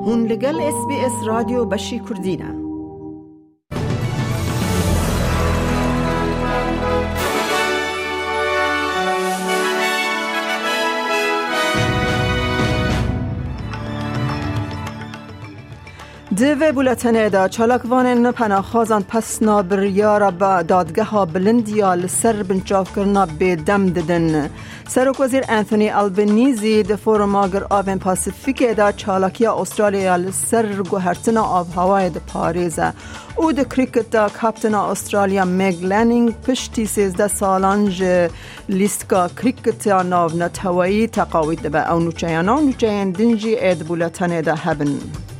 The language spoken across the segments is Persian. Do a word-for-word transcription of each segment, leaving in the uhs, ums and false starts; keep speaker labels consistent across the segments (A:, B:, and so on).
A: هون لگل اس بی اس رادیو بشی کردینه. دوی بولتنه دا چالکوان پناهخوازان پس نابریار با دادگاه بلندیا لسر بنچاف کرنا به دم ددن. سروک وزیر انتونی البنیزی د فورم آگر آبن پاسیفیک دا چالکیا استرالیا لسر گوهرتن آب هوای دا پاریزه. او د کریکت دا کپتن استرالیا میگ لنینگ پشتی سیزده سالانج لیستکا کریکت ناو نتوایی تقاوید به او نوچیانا و نوچیان دنجی اید بولتنه دا هبن.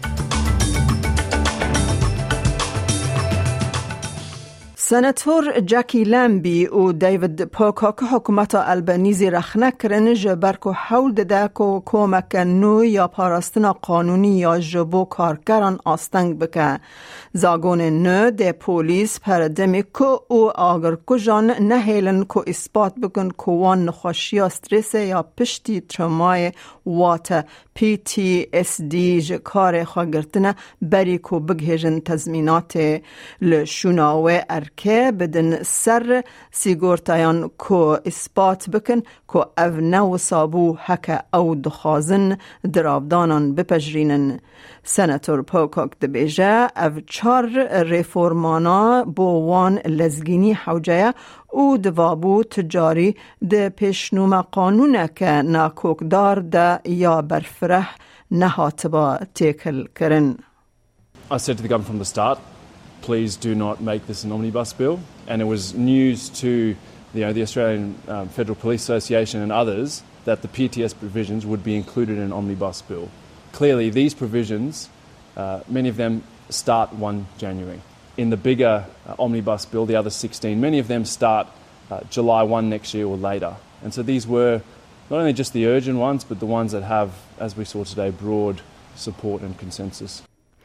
A: سناتور جاکی لمبی و دیوید پوکاک حکومت البنیزی رخنه کرن جبر که حول دده که کمک نو یا پاراستن قانونی یا جبو کارکران آستنگ بکه. زاگون نو ده پولیس پردمی که او آگر کجان نهیلن که اثبات بکن که وان نخوشی استرس یا پشتی ترمای وات پی تی اس دی جکار خواگرتن بری که بگهجن تزمینات لشوناوه ارکه بدن سر سیگورتایان که اثبات بکن که او نو سابو حک او دخازن درابدانان بپجرینن. سناتور پوکاک دبیجه او چار ریفورمانا بو وان لزگینی حوجه او دوابو تجاری ده پیشنوم قانونه که ناکوکدار ده یا برفره نهاتبا تیکل کرن.
B: I said to the government from the start, please do not make this an omnibus bill. And it was news to you know, the Australian um, Federal Police Association and others that the P T S provisions would be included in an omnibus bill. Clearly, these provisions, uh, many of them start the first of January. In the bigger uh, omnibus bill, the other sixteen, many of them start uh, July first next year or later. And so these were not only just the urgent ones, but the ones that have, as we saw today, broad support and consensus.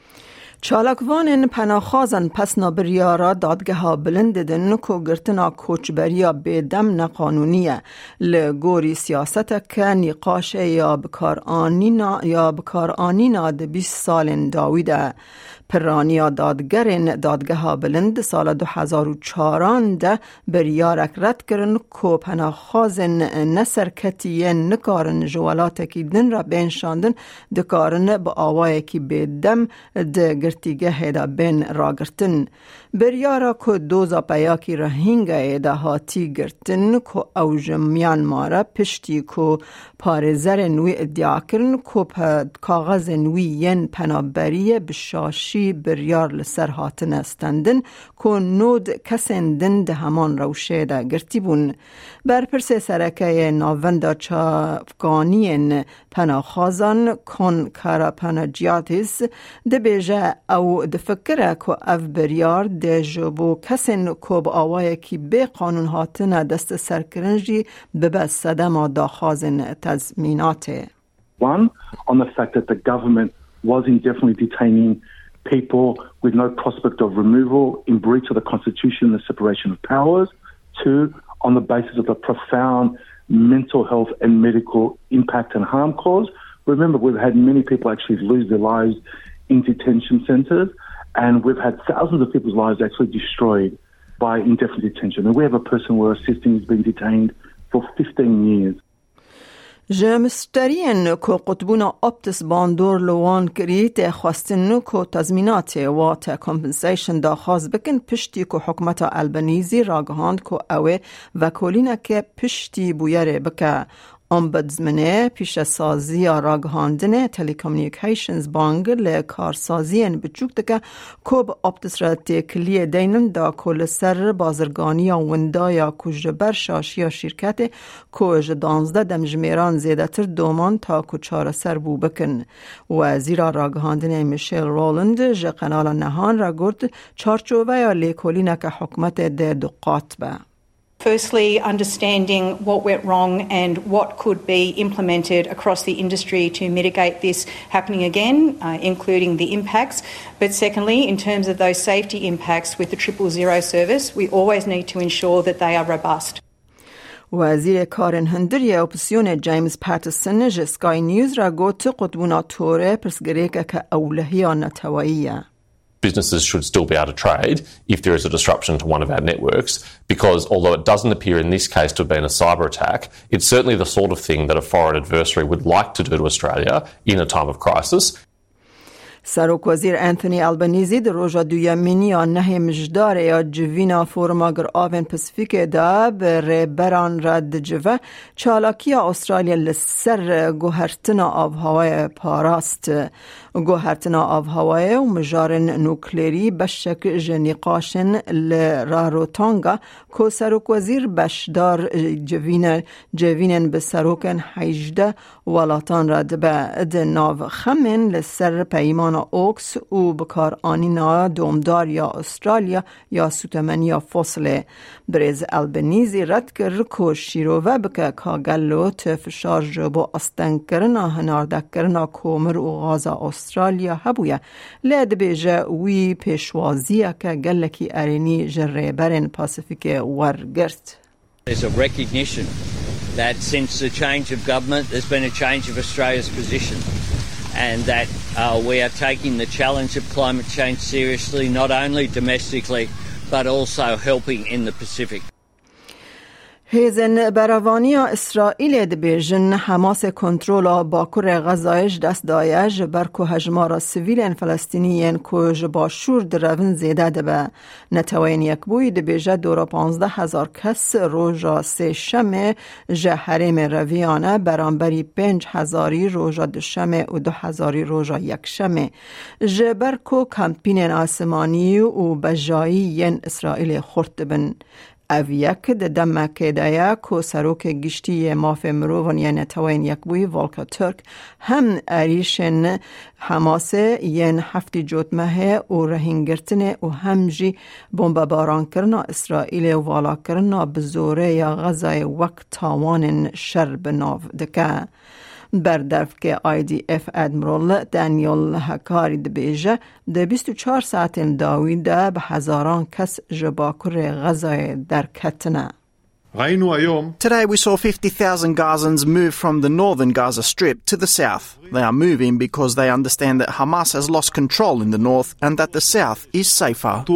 A: چالکوان پناهخوازان پس نابریارا دادگاه بلند دن کو گرتنا کوچبریا به دم نقانونیه لگوری سیاست که نقاش یا بکار آنینا یا بکار آنینا ده بیست سال داویده. پرانیا دادگرین دادگاه بلند سال دو هزار و چهار ده بریارک رد کرن کو پناهخوازن نسرکتیه نکارن جوالات کی دن را بینشاندن دکارن با آوای کی به دم ده گرتیگه هیدا بین را گرتن. بریارا کو دوزا پیاکی رهینگه هیدا هاتی گرتن کو اوج میانمارا پشتی کو پارزر نوی ادعا کرن کو کاغذ نوی ین پنابریه بشاشی بریار لسر هاتن استندن که نود کسندن ده همان روشه ده گرتی بون. بر پرس سرکه ناوندا چافگانین پناهخوازان کن کارا پناجیاتیس ده بیجه او ده فکره که او بریار ده جبو کسن که با آوائه کی به قانون هاتن دست سرکرنجی ببه صدم داخازن تزمیناته.
C: One, on the fact that the government was indefinitely detaining people with no prospect of removal in breach of the Constitution and the separation of powers. Two, on the basis of the profound mental health and medical impact and harm caused. Remember, we've had many people actually lose their lives in detention centres, and we've had thousands of people's lives actually destroyed by indefinite detention. And we have a person we're assisting who's been detained for fifteen years.
A: جمسترین که قطبونا اپتس باندور لوان کریت خواستن که تضمینات و تا کمپنسیشن دا خواست بکن پشتی که حکمت البنیزی راگهاند که اوه وکولینه که پشتی بویره بکه. امبدزمنه پیش سازی راگهاندن تلیکومونیکیشنز بانگ لکارسازی بچوک دکه که با اپتس را تکلیه دینن دا کل سر بازرگانی وندا یا کجبر شاشی یا شرکت کج دانزده دمجمیران زیده تر دومان تا کچار سر بو بکن. وزیر راگهاندن میشیل رولند جه قنال نهان را گرد چارچوبه یا لیکولینه که حکمت ده دقات به.
D: Firstly, understanding what went wrong and what could be implemented across the industry to mitigate this happening again, uh, including the impacts. But secondly, in terms of those safety impacts with the triple zero service, we always need to ensure that they are robust.
A: وزیر کارن هندری اپسیون جیمز پاترسون جسکای نیوز را گوت قطبونا توره پرسگریکه که اولهی نتوائیه.
E: Businesses should still be able to trade if there is a disruption to one of our networks, because although it doesn't appear in this case to have been a cyber attack, it's certainly the sort of thing that a foreign adversary would like to do to Australia in a time of crisis.
A: سروک وزیر انتونی البنیزی در روژا دویمینی یا نه مجدار یا جوینا فورماگر آوین پسیفیک دا بر بران رد جوه چالاکی استرالیا لسر گوهرتنا آب هوای پاراست گوهرتنا آب هوای و مجارن نوکلیری بشک جنیقاشن لراروتانگا که سروک وزیر بشدار جوین جوینن به سروکن حیجده ولاتان رد بعد ناو خمن لسر پیمان اوکس و بکار آنینا دومدار یا استرالیا یا سوتمنیا فصله برز البنیزی رد کرد که شیروه بکه کاگلو تفشار جبو استن کرنا هناردک کرنا کومر و غازا استرالیا هبویا لید بیجه وی پیشوازیه که گلکی ارینی جره برن پاسیفیک ورگرد.
F: There's a recognition that since the change of government there's been a change of Australia's position, and that uh, we are taking the challenge of climate change seriously, not only domestically but also helping in the Pacific.
A: هیزن براوانی اسرائیل دبیجن حماس کنترل باکور غزایش دست دایش برکو هجمار سویل فلسطینیین که باشور درون زیده دبه نتوین یک بوی دبیجه دورا پانزده هزار کس روژا سه شمه جه حرم رویانه برانبری پنج هزاری روژا دو شمه و دو هزاری روژا یک شمه جه برکو کمپین آسمانی و بجایی ین اسرائیل خورد بن اویک ده دمکه دایا که سروک گشتی ماف مروون یا نتوین یک بوی والکا ترک هم اریشن حماس ین هفتی جوتمه و رهینگرتنه و هم جی بمب باران کرنا اسرائیل و والا کرنا بزوره یا غزای وقت تاوان شر بناو دکه. بردرف که آی دی اف ادمرال دانیل هکاری دبیجه ده بیست و چهار ساعت داوی ده به هزاران کس جباکر غزای در کتنه.
G: Today we saw fifty thousand Gazans move from the northern Gaza Strip to the south. They are moving because they understand that Hamas has lost control in the north and that the south is safer.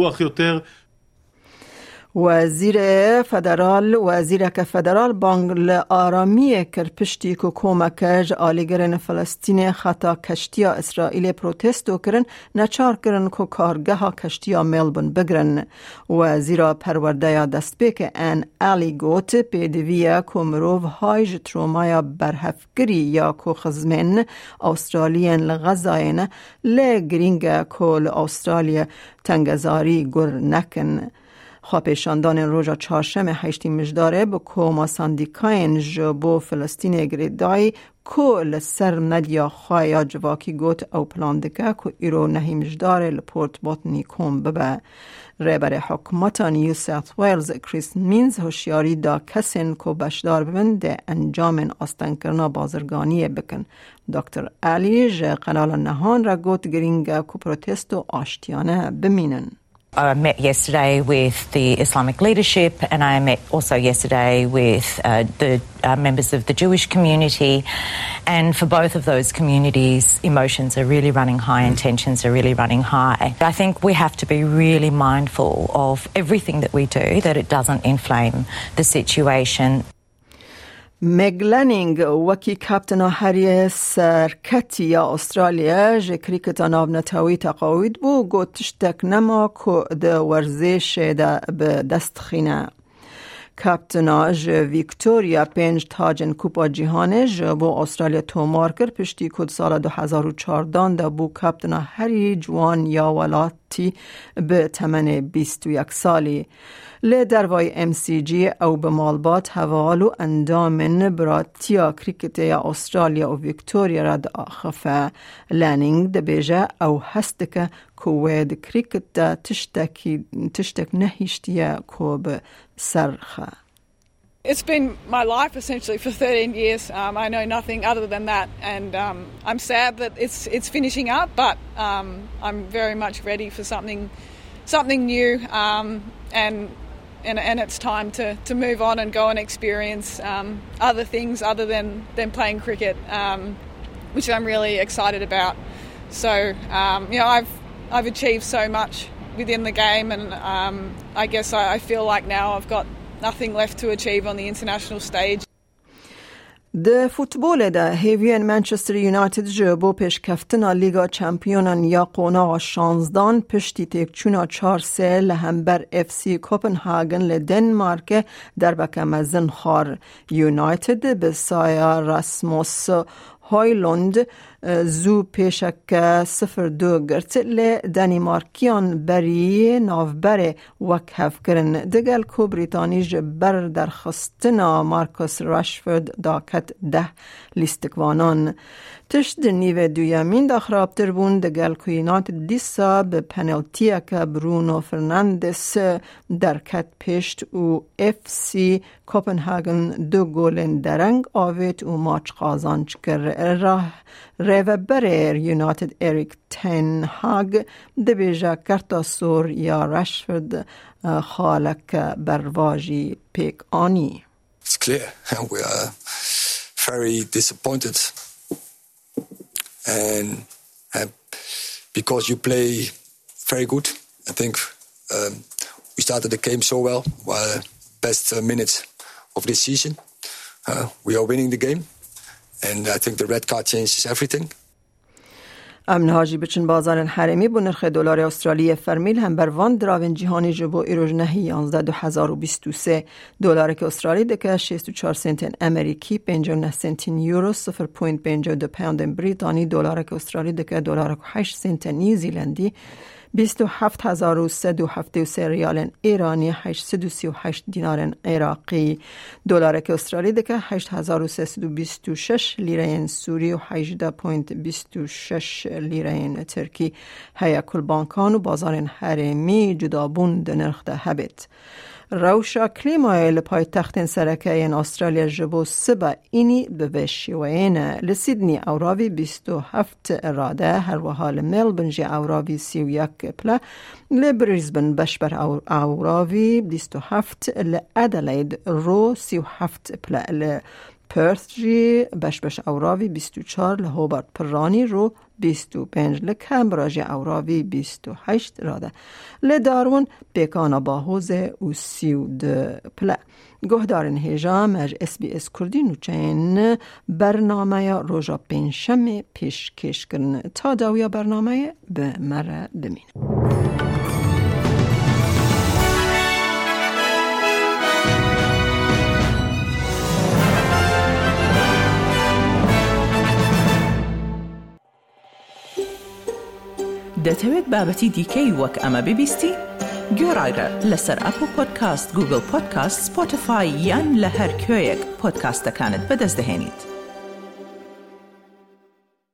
A: وزیر فدرال وزیر که فدرال بانگل آرامی کرپشتی که کمکج آلیگرن فلسطین خطا کشتیا اسرائیل پروتستو کرن نچار کرن که کارگه ها کشتیا ملبون بگرن. وزیر پرورده یا دست بیک ان علی گوت پیدویه که مروف هایج ترومایا برهفگری یا که خزمن استرالین لغزاین لگرینگ که لأسترالیا تنگزاری گر نکن. خواپیشاندان روژا چهارشنبه هشتم مجداره به کوما ساندیکاین جبو فلسطین گریدای که لسر ندیا خواهی جواکی گوت او پلاندکه که ایرو نهی مجداره لپورت بوتنی کم ببه. رهبر حکومت نیو ساوت ویلز کریس مینز هوشیاری دا کسین که بشدار ببن ده انجام آستن کرنا بازرگانی بکن. دکتر علی جه قنال نهان را گوت گرینگه که پروتستو آشتیانه بمینن.
H: I met yesterday with the Islamic leadership, and I met also yesterday with uh, the uh, members of the Jewish community, and for both of those communities emotions are really running high and tensions are really running high. I think we have to be really mindful of everything that we do, that it doesn't inflame the situation.
A: مگلنینگ وکی کپتن هری سرکتی یا استرالیا جه کریکت ناو نتاوی تقاوید بو گوتشتک نما که ده ورزش ده به دست خینه. کپتنا جه ویکتوریا پنج تاجن کوپا جیهانه جه بو استرالیا تومار کرد پشتی کد سال دو هزار و چهارده ده بو کپتنا هری جوان یا ولاتی به تمن بیست و یک سالی. لی دروای ام سی جی او به مالبات حوالو اندامن براتیا کریکت یا استرالیا و ویکتوریا را دا آخفه لانینگ دا بیجه او هستکه کوید کریکت دا تشتکی تشتک نهیشتیا کو به سرخه.
I: It's been my life essentially for thirteen years. Um, I know nothing other than that, and um, I'm sad that it's it's finishing up, but um, I'm very much ready for something something new, um, and and, and it's time to, to move on and go and experience um, other things other than, than playing cricket, um, which I'm really excited about. So, um, you know, I've I've achieved so much within the game, and um, I guess I, I feel like now I've got nothing left to achieve on the international stage.
A: د فوتبال ده هیوین منچستر یونایتد جبو پیش کفتنا لیگا چمپیونان یا قونا شانزدان پشتی تک چونا چار سه لهمبر اف سی کوپنهاگن لدنمارک در بکمزن خار یونایتد به سایا راسموس هایلند زو پیشک صفر دو گرت ل دنمارکیان بری نافبر وکهف کرن دگل کو بریتانی جبر در خستنا مارکوس راشفورد داکت ده لیستکوانان تشت نیو دویامین دا خرابتر بون دگل کو یونایتد دیسا به پنالتی که برونو فرناندس درکت پیشت و اف سی کوپنهاگن دو گولن درنگ آویت و ماچ قازانچ کر راه ریوبر یونایتد اریک تن هاگ دبیجا کرتا سور یا راشفورد خالک برواجی پیک آنی.
J: It's clear we are very disappointed and uh, because you play very good. I think um, we started the game so well, well best uh, minutes of this season. Uh, we are winning the game. And I think the red card changes everything.
A: امن هاجی بچن بازار حرمی بو نرخ دلار استرالی فرمیل هم بر وان دراون جهانی جبو ایروج نهی یانزده دو هزار و بیست و سه دلار که استرالی دکه شصت و چهار سنت امریکی پنجاه و نه سنت یورو صفر پوینت پنجاه و دو پوند بریتانی دلار که استرالی دکه دلار که هشت سنت نیوزیلندی بیست و هفت هزار و سد و هفته و سه ریال ایرانی هشتصد و سی و هشت دینار عراقی دلار که استرالی دکه هشت هزار و سیصد و بیست و شش لیره سوری و هجده پوینت بیست و شش لیره ترکی هیا کل بانکان و بازار حرمی جدابون دنرخ ده هبت روشا کلیمای پای تخت سرکه این استرالیا جبو سبا اینی به وشیوین لسیدنی اوراوی بیست و هفت اراده هر وحال ملبن جی اوراوی سی و یک پلا لبریزبن بشبر اوراوی بیست و هفت لادلید رو سی و هفت پلا لپرث جی بشبش اوراوی بیست و چهار لهوبارت پرانی رو بیست و پنج لکمبرا جی اوراوی بیست و هشت راده لدارون بیکانا باهوز و سی و ده پلا گهدارن هجام از اس بی اس کردی نوچین برنامه روژا پنجشنبه پیش کش کرن تا داویا برنامه به مره بمین.
K: دەتەوێت بابەتی دیکەی وەک ئەمە ببیستی؟ گۆڕایرە لەسەر ئەپل پۆدکاست، گوگل پۆدکاست، سپۆتیفای یان لە هەر کوێیەک پۆدکاستەکانت بەدەست دەهێنیت.